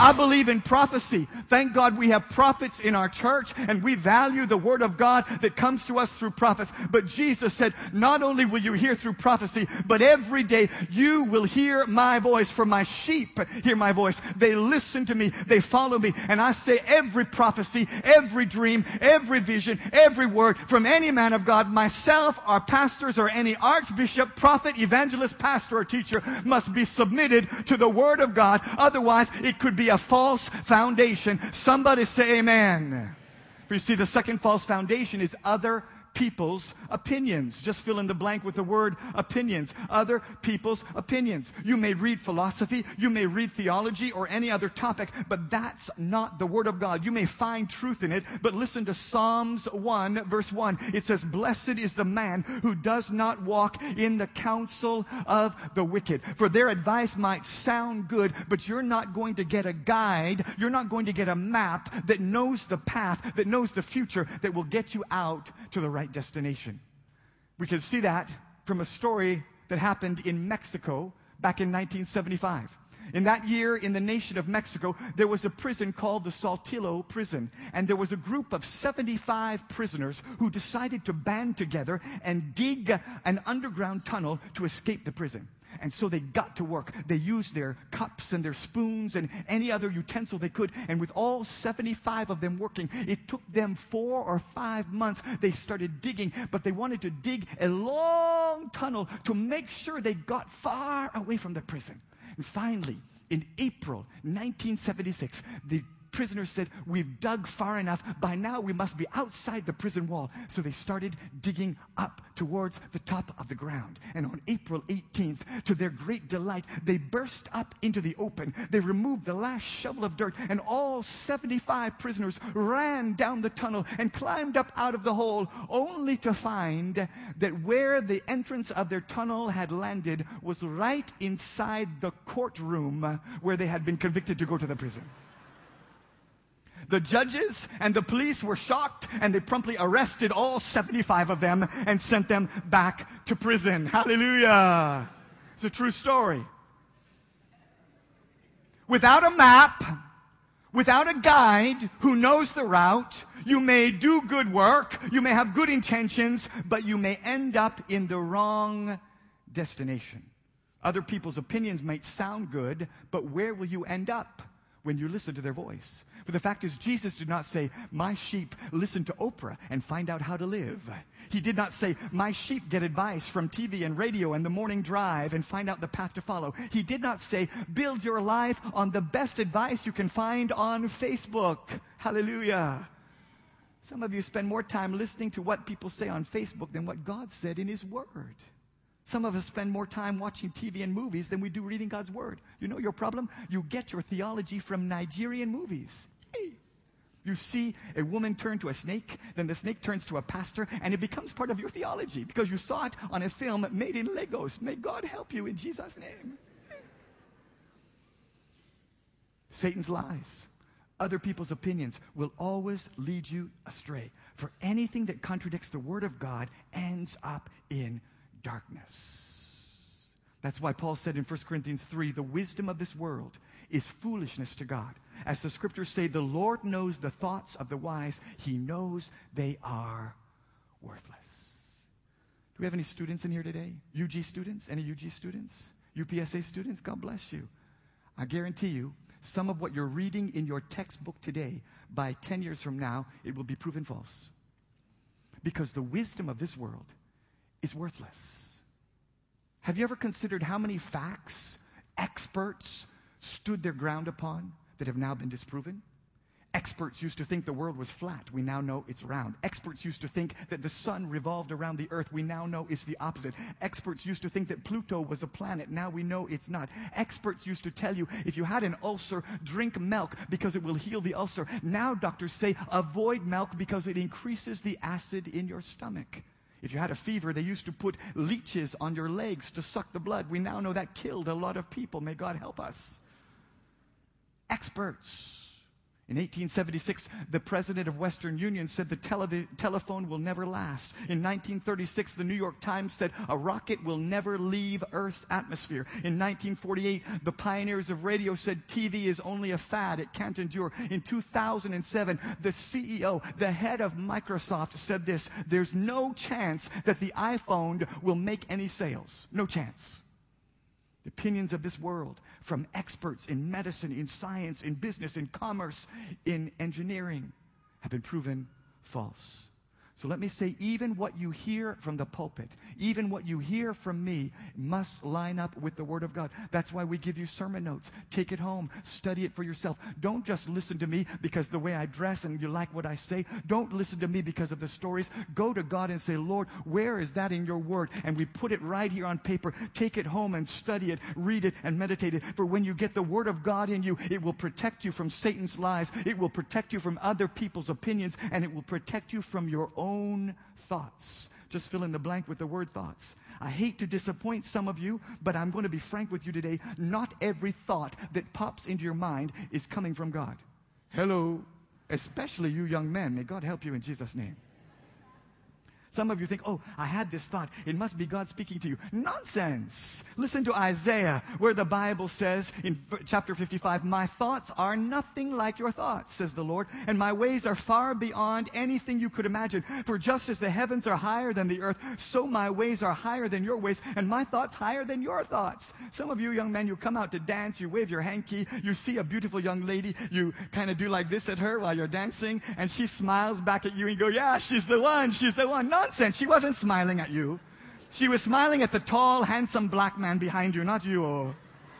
I believe in prophecy. Thank God we have prophets in our church, and we value the word of God that comes to us through prophets. But Jesus said, not only will you hear through prophecy, but every day you will hear my voice. For my sheep hear my voice. They listen to me. They follow me. And I say every prophecy, every dream, every vision, every word from any man of God, myself, our pastors, or any archbishop, prophet, evangelist, pastor, or teacher must be submitted to the word of God. Otherwise, it could be a false foundation. Somebody say amen. For you see, the second false foundation is other people's opinions. Just fill in the blank with the word opinions. Other people's opinions. You may read philosophy, you may read theology or any other topic, but that's not the word of God. You may find truth in it, but listen to Psalms 1 verse 1. It says, blessed is the man who does not walk in the counsel of the wicked. For their advice might sound good, but you're not going to get a guide, you're not going to get a map that knows the path, that knows the future, that will get you out to the right destination. We can see that from a story that happened in Mexico back in 1975. In that year, in the nation of Mexico, there was a prison called the Saltillo prison. And there was a group of 75 prisoners who decided to band together and dig an underground tunnel to escape the prison. And so they got to work. They used their cups and their spoons and any other utensil they could. And with all 75 of them working, it took them 4 or 5 months. They started digging, but they wanted to dig a long tunnel to make sure they got far away from the prison. And finally, in April 1976, the prisoners said, we've dug far enough. By now, we must be outside the prison wall. So they started digging up towards the top of the ground. And on April 18th, to their great delight, they burst up into the open. They removed the last shovel of dirt, and all 75 prisoners ran down the tunnel and climbed up out of the hole, only to find that where the entrance of their tunnel had landed was right inside the courtroom where they had been convicted to go to the prison. The judges and the police were shocked, and they promptly arrested all 75 of them and sent them back to prison. Hallelujah. It's a true story. Without a map, without a guide who knows the route, you may do good work, you may have good intentions, but you may end up in the wrong destination. Other people's opinions might sound good, but where will you end up when you listen to their voice? But the fact is, Jesus did not say, my sheep listen to Oprah and find out how to live. He did not say, my sheep get advice from TV and radio and the morning drive and find out the path to follow. He did not say, build your life on the best advice you can find on Facebook. Hallelujah. Some of you spend more time listening to what people say on Facebook than what God said in His Word. Some of us spend more time watching TV and movies than we do reading God's Word. You know your problem? You get your theology from Nigerian movies. You see a woman turn to a snake, then the snake turns to a pastor, and it becomes part of your theology because you saw it on a film made in Lagos. May God help you in Jesus' name. Satan's lies, other people's opinions will always lead you astray. For anything that contradicts the Word of God ends up in darkness. That's why Paul said in 1 Corinthians 3, the wisdom of this world is foolishness to God. As the scriptures say, the Lord knows the thoughts of the wise. He knows they are worthless. Do we have any students in here today? UG students? Any UG students? UPSA students? God bless you. I guarantee you, some of what you're reading in your textbook today, by 10 years from now, it will be proven false. Because the wisdom of this world is worthless. Have you ever considered how many facts experts stood their ground upon that have now been disproven? Experts used to think the world was flat. We now know it's round. Experts used to think that the sun revolved around the earth. We now know it's the opposite. Experts used to think that Pluto was a planet. Now we know it's not. Experts used to tell you if you had an ulcer, drink milk because it will heal the ulcer. Now doctors say avoid milk because it increases the acid in your stomach. If you had a fever, they used to put leeches on your legs to suck the blood. We now know that killed a lot of people. May God help us. Experts In 1876, the president of Western Union said the telephone will never last. In 1936, the New York Times said a rocket will never leave Earth's atmosphere. In 1948, the pioneers of radio said TV is only a fad, it can't endure. In 2007, the CEO, the head of Microsoft, said this: there's no chance that the iPhone will make any sales. No chance. The opinions of this world, from experts in medicine, in science, in business, in commerce, in engineering, have been proven false. So let me say, even what you hear from the pulpit, even what you hear from me, must line up with the Word of God. That's why we give you sermon notes. Take it home. Study it for yourself. Don't just listen to me because the way I dress and you like what I say. Don't listen to me because of the stories. Go to God and say, Lord, where is that in your Word? And we put it right here on paper. Take it home and study it, read it, and meditate it. For when you get the Word of God in you, it will protect you from Satan's lies. It will protect you from other people's opinions, and it will protect you from your own thoughts. Just fill in the blank with the word thoughts. I hate to disappoint some of you, but I'm going to be frank with you today. Not every thought that pops into your mind is coming from God. Hello. Especially you young men. May God help you in Jesus' name. Some of you think, oh, I had this thought. It must be God speaking to you. Nonsense. Listen to Isaiah, where the Bible says in chapter 55, my thoughts are nothing like your thoughts, says the Lord, and my ways are far beyond anything you could imagine. For just as the heavens are higher than the earth, so my ways are higher than your ways, and my thoughts higher than your thoughts. Some of you young men, you come out to dance, you wave your hanky, you see a beautiful young lady, you kind of do like this at her while you're dancing, and she smiles back at you and you go, yeah, she's the one, she's the one. Nonsense. She wasn't smiling at you. She was smiling at the tall, handsome black man behind you, not you. Oh.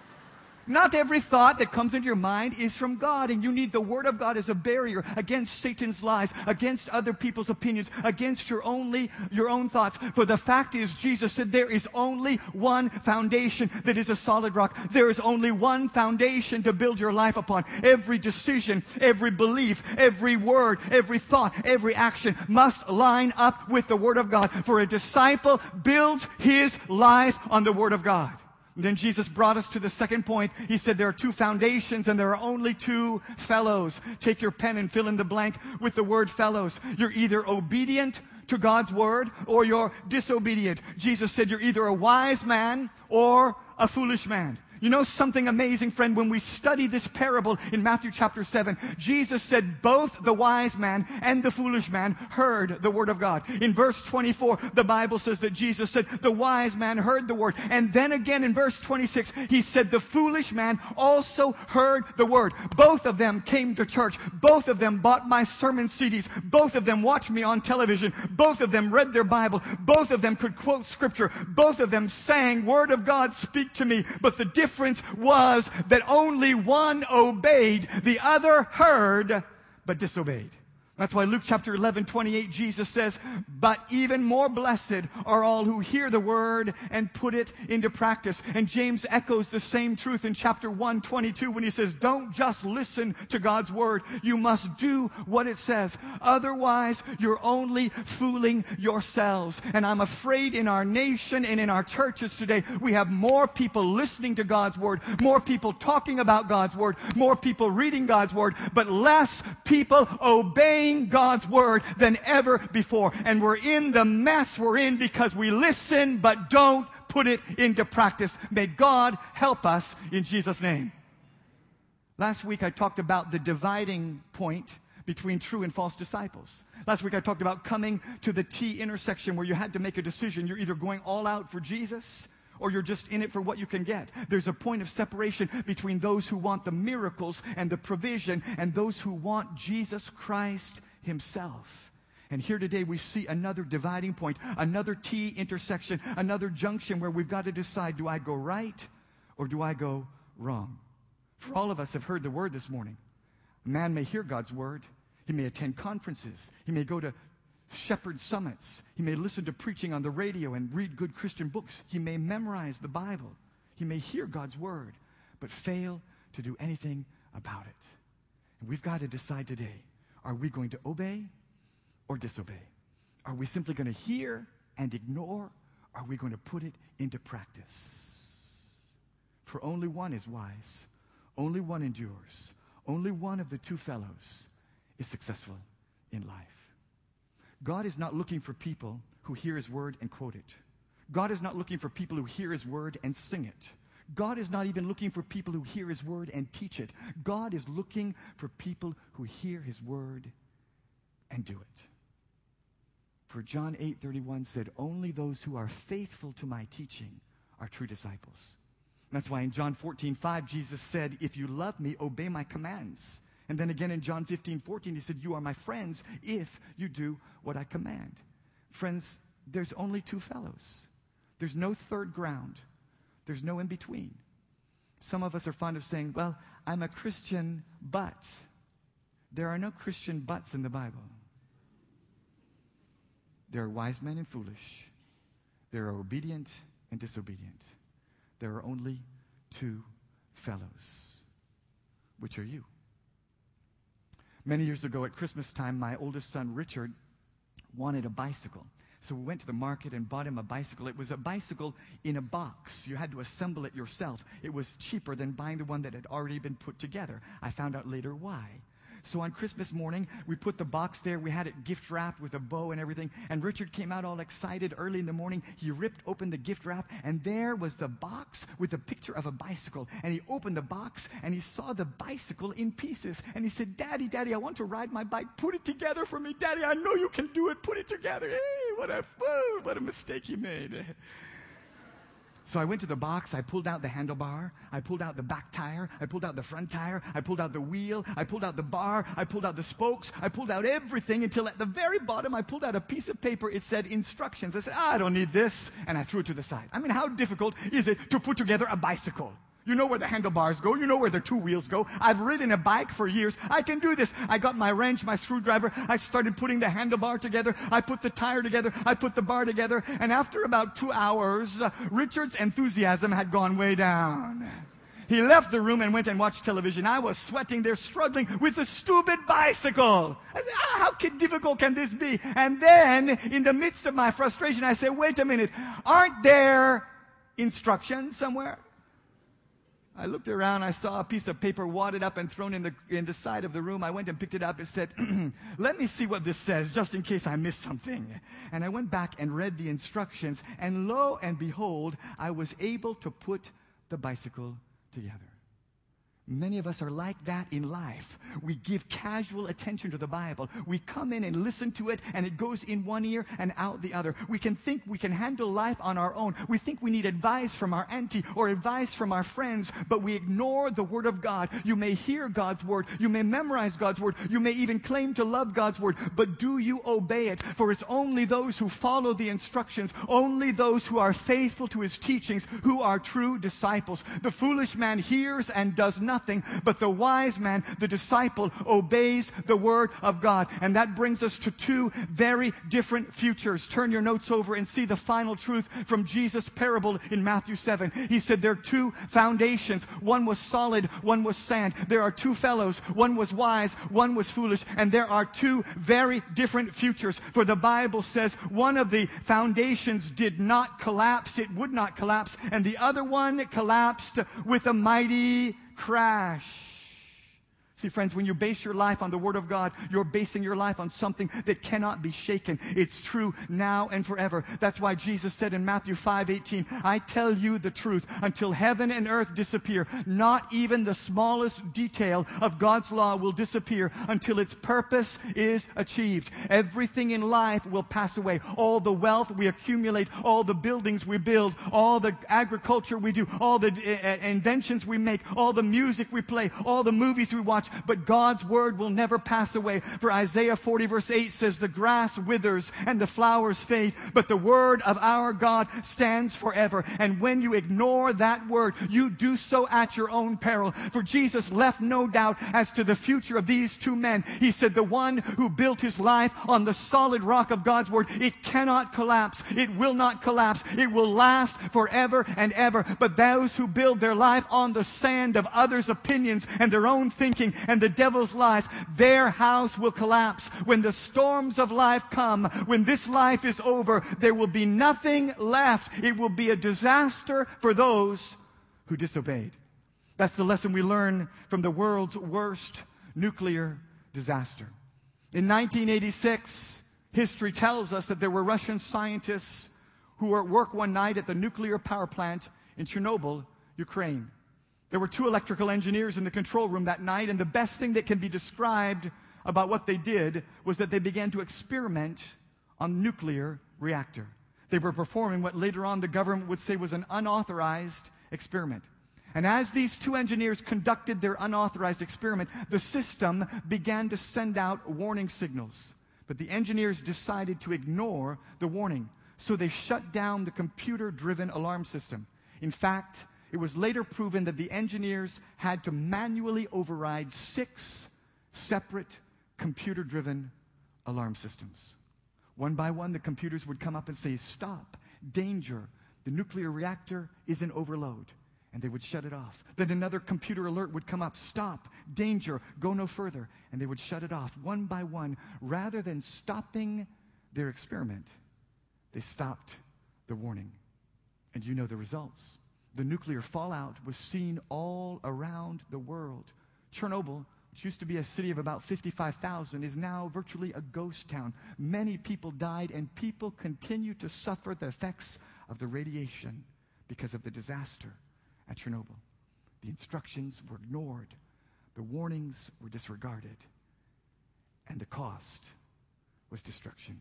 Not every thought that comes into your mind is from God, and you need the Word of God as a barrier against Satan's lies, against other people's opinions, against your own thoughts. For the fact is, Jesus said there is only one foundation that is a solid rock. There is only one foundation to build your life upon. Every decision, every belief, every word, every thought, every action must line up with the Word of God. For a disciple builds his life on the Word of God. And then Jesus brought us to the second point. He said there are two foundations and there are only two fellows. Take your pen and fill in the blank with the word fellows. You're either obedient to God's word or you're disobedient. Jesus said you're either a wise man or a foolish man. You know something amazing, friend? When we study this parable in Matthew chapter 7, Jesus said both the wise man and the foolish man heard the word of God. In verse 24, the Bible says that Jesus said the wise man heard the word. And then again in verse 26, he said the foolish man also heard the word. Both of them came to church. Both of them bought my sermon CDs. Both of them watched me on television. Both of them read their Bible. Both of them could quote scripture. Both of them sang, Word of God, speak to me. But the difference was that only one obeyed, the other heard, but disobeyed. That's why Luke chapter 11:28, Jesus says, but even more blessed are all who hear the word and put it into practice. And James echoes the same truth in chapter 1:22 when he says, don't just listen to God's word. You must do what it says. Otherwise, you're only fooling yourselves. And I'm afraid in our nation and in our churches today, we have more people listening to God's word, more people talking about God's word, more people reading God's word, but less people obeying God's word than ever before. And we're in the mess we're in because we listen but don't put it into practice. May God help us in Jesus' name. Last week I talked about the dividing point between true and false disciples. Last week I talked about coming to the T intersection where you had to make a decision. You're either going all out for Jesus or you're just in it for what you can get. There's a point of separation between those who want the miracles and the provision and those who want Jesus Christ himself. And here today we see another dividing point, another T intersection, another junction where we've got to decide, do I go right or do I go wrong? For all of us have heard the word this morning. A man may hear God's word. He may attend conferences. He may go to shepherd summits. He may listen to preaching on the radio and read good Christian books. He may memorize the Bible. He may hear God's word, but fail to do anything about it. And we've got to decide today, are we going to obey or disobey? Are we simply going to hear and ignore? Are we going to put it into practice? For only one is wise. Only one endures. Only one of the two fellows is successful in life. God is not looking for people who hear his word and quote it. God is not looking for people who hear his word and sing it. God is not even looking for people who hear his word and teach it. God is looking for people who hear his word and do it. For John 8:31 said, only those who are faithful to my teaching are true disciples. And that's why in John 14:5, Jesus said, if you love me, obey my commands. And then again in John 15:14, he said, you are my friends if you do what I command. Friends, there's only two fellows. There's no third ground. There's no in between. Some of us are fond of saying, well, I'm a Christian, but. There are no Christian buts in the Bible. There are wise men and foolish. There are obedient and disobedient. There are only two fellows. Which are you? Many years ago at Christmas time, my oldest son, Richard, wanted a bicycle. So we went to the market and bought him a bicycle. It was a bicycle in a box. You had to assemble it yourself. It was cheaper than buying the one that had already been put together. I found out later why. So on Christmas morning, we put the box there. We had it gift wrapped with a bow and everything. And Richard came out all excited early in the morning. He ripped open the gift wrap, and there was the box with a picture of a bicycle. And he opened the box, and he saw the bicycle in pieces. And he said, Daddy, Daddy, I want to ride my bike. Put it together for me. Daddy, I know you can do it. Put it together. Hey, what a mistake he made. So I went to the box, I pulled out the handlebar, I pulled out the back tire, I pulled out the front tire, I pulled out the wheel, I pulled out the bar, I pulled out the spokes, I pulled out everything until at the very bottom I pulled out a piece of paper. It said instructions. I said, I don't need this, and I threw it to the side. I mean, how difficult is it to put together a bicycle? You know where the handlebars go. You know where the two wheels go. I've ridden a bike for years. I can do this. I got my wrench, my screwdriver. I started putting the handlebar together. I put the tire together. I put the bar together. And after about 2 hours, Richard's enthusiasm had gone way down. He left the room and went and watched television. I was sweating there, struggling with the stupid bicycle. I said, how difficult can this be? And then, in the midst of my frustration, I said, wait a minute. Aren't there instructions somewhere? I looked around, I saw a piece of paper wadded up and thrown in the side of the room. I went and picked it up. It said, let me see what this says, just in case I missed something. And I went back and read the instructions, and lo and behold, I was able to put the bicycle together. Many of us are like that in life. We give casual attention to the Bible. We come in and listen to it, and it goes in one ear and out the other. We can think we can handle life on our own. We think we need advice from our auntie or advice from our friends, but we ignore the Word of God. You may hear God's Word. You may memorize God's Word. You may even claim to love God's Word, but do you obey it? For it's only those who follow the instructions, only those who are faithful to His teachings, who are true disciples. The foolish man hears and does nothing, but the wise man, the disciple, obeys the Word of God. And that brings us to two very different futures. Turn your notes over and see the final truth from Jesus' parable in Matthew 7. He said there are two foundations. One was solid, one was sand. There are two fellows. One was wise, one was foolish. And there are two very different futures. For the Bible says one of the foundations did not collapse. It would not collapse. And the other one collapsed with a mighty crash. See, friends, when you base your life on the Word of God, you're basing your life on something that cannot be shaken. It's true now and forever. That's why Jesus said in Matthew 5:18, I tell you the truth, until heaven and earth disappear, not even the smallest detail of God's law will disappear until its purpose is achieved. Everything in life will pass away. All the wealth we accumulate, all the buildings we build, all the agriculture we do, all the inventions we make, all the music we play, all the movies we watch, but God's Word will never pass away. For Isaiah 40 verse 8 says, the grass withers and the flowers fade, but the Word of our God stands forever. And when you ignore that Word, you do so at your own peril. For Jesus left no doubt as to the future of these two men. He said, the one who built his life on the solid rock of God's Word, it cannot collapse. It will not collapse. It will last forever and ever. But those who build their life on the sand of others' opinions and their own thinking and the devil's lies, their house will collapse. When the storms of life come, when this life is over, there will be nothing left. It will be a disaster for those who disobeyed. That's the lesson we learn from the world's worst nuclear disaster. In 1986, history tells us that there were Russian scientists who were at work one night at the nuclear power plant in Chernobyl, Ukraine. There were 2 electrical engineers in the control room that night, and the best thing that can be described about what they did was that they began to experiment on the nuclear reactor. They were performing what later on the government would say was an unauthorized experiment. And as these 2 engineers conducted their unauthorized experiment, the system began to send out warning signals. But the engineers decided to ignore the warning, so they shut down the computer-driven alarm system. In fact, it was later proven that the engineers had to manually override 6 separate computer-driven alarm systems. One by one, the computers would come up and say, "Stop, danger, the nuclear reactor is in overload." And they would shut it off. Then another computer alert would come up, "Stop, danger, go no further." And they would shut it off one by one. Rather than stopping their experiment, they stopped the warning. And you know the results. The nuclear fallout was seen all around the world. Chernobyl, which used to be a city of about 55,000, is now virtually a ghost town. Many people died, and people continue to suffer the effects of the radiation because of the disaster at Chernobyl. The instructions were ignored, the warnings were disregarded, and the cost was destruction.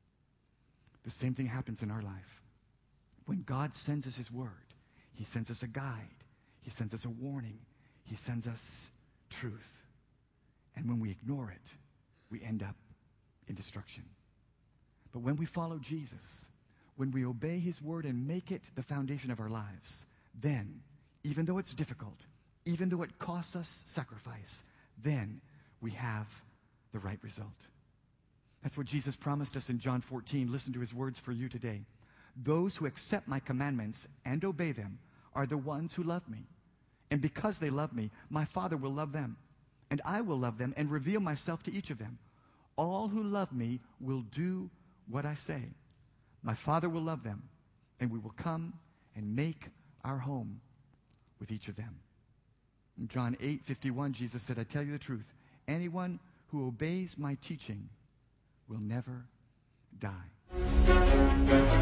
The same thing happens in our life. When God sends us His Word, He sends us a guide, He sends us a warning, He sends us truth. And when we ignore it, we end up in destruction. But when we follow Jesus, when we obey His Word and make it the foundation of our lives, then, even though it's difficult, even though it costs us sacrifice, then we have the right result. That's what Jesus promised us in John 14. Listen to His words for you today. "Those who accept my commandments and obey them are the ones who love me. And because they love me, my Father will love them. And I will love them and reveal myself to each of them. All who love me will do what I say. My Father will love them, and we will come and make our home with each of them." In John 8:51, Jesus said, "I tell you the truth, anyone who obeys my teaching will never die."